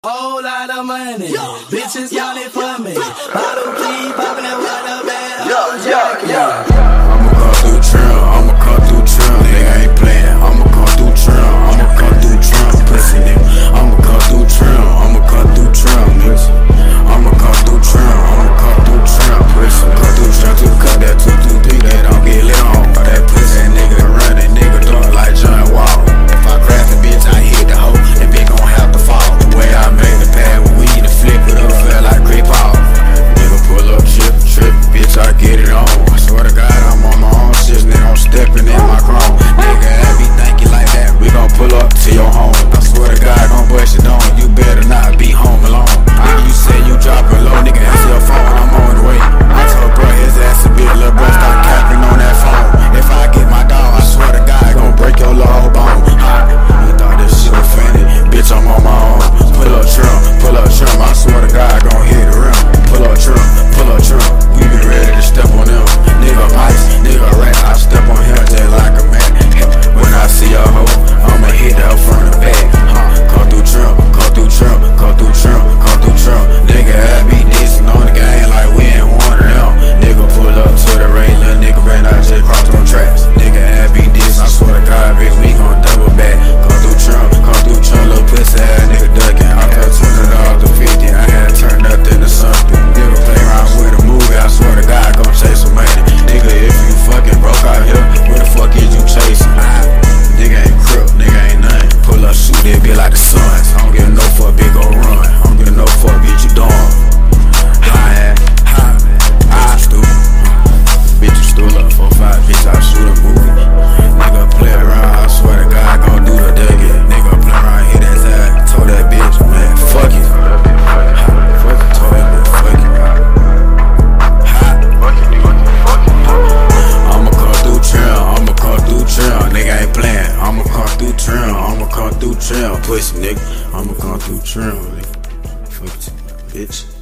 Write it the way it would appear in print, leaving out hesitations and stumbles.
Whole lot of money, bitches got it for me. Bottle keep popping that water bed. I'ma come through trim, I'ma come through trim. Nigga ain't playing, I'ma come through trim, I'ma come through trim, pussy nigga. I'ma come through trim, I'ma come through trim, niggas. I'ma come through trim, I'ma come through trim, pussy. Come through trim to cut that 223, they don't get lit on. All that pussy nigga run, that nigga dark like John Wall. If I crash the bitch, I hit the hoe, that bitch gon' have to fall. The way I made the pad with weed and flip it up, feel like creep off. Nigga pull up, trip, bitch, I get it on. I swear to God, I'm on my own shit, nigga, I'm stepping in my chrome. Nigga, I be thinking like that, we gon' pull up to your home. I swear to God, gon' bust it on, you better not be home alone. Nigga, you say you dropping low, nigga, answer your phone, I'm on the way. I told bro his ass a bit, little bro, start capping on that phone. If I get my dog, I swear to God, gon' break your little bone. You thought this shit was funny, bitch, I'm on my own. Pull up trim, I swear to God, gon' hit the rim. Pull up trim, we be ready to step on them. Nigga ice, nigga rat, I step on him just like a man. When I see a hoe, I'ma hit her from the back. Come through trim, come through trim, come through trim, come through trim. Nigga, I be dissing on the game like we ain't one of them. Nigga pull up to the rain, little nigga better not just cross them tracks. Nigga, I be dissing, I swear to God, bitch, we gon' double back. Come through trim, little pussy ass nigga ducking. I felt $20 to 50, I had to turn nothing to something. Nigga play around with a movie, I swear to God, gon' chase some money. Nigga, if you fucking broke out here, where the fuck is you chasing? Nigga ain't crook, nigga ain't nothing. Pull up, shoot that bitch like the Suns. I don't give no fuck, bitch, go run. I don't give no fuck, bitch, you dumb. Bitch, you stool up 4-5, bitch, I shoot a movie. Nigga play around, I swear to God, gon' do the duggy. Nigga play around, hit his ass, told that bitch, man, fuck it. Told that bitch, fuck it. I'ma come through trim, I'ma come through trim. Nigga ain't playing, I'ma come through trim, I'ma come through trim, pussy nigga. I'ma come through trim, nigga. Fuck it, bitch.